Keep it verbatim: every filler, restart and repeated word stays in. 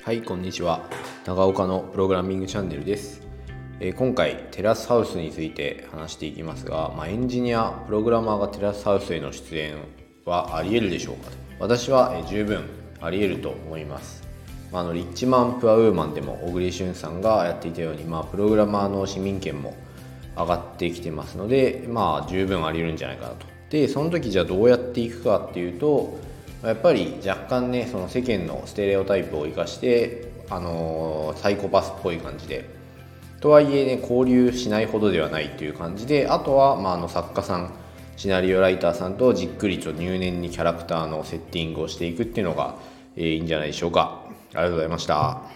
はい、こんにちは。長岡のプログラミングチャンネルです。えー、今回テラスハウスについて話していきますが、まあ、エンジニアプログラマーがテラスハウスへの出演はあり得るでしょうかと。私は、えー、十分あり得ると思います。まあ、あのリッチマンプアウーマンでも小栗旬さんがやっていたように、まあ、プログラマーの市民権も上がってきてますので、まあ、十分あり得るんじゃないかなと。でその時じゃあどうやっていくかっていうと、やっぱり若干ね、その世間のステレオタイプを生かして、あのー、サイコパスっぽい感じで、とはいえね、交流しないほどではないという感じで、あとは、まあ、あの作家さん、シナリオライターさんとじっくりと入念にキャラクターのセッティングをしていくっていうのが、えー、いいんじゃないでしょうか。ありがとうございました。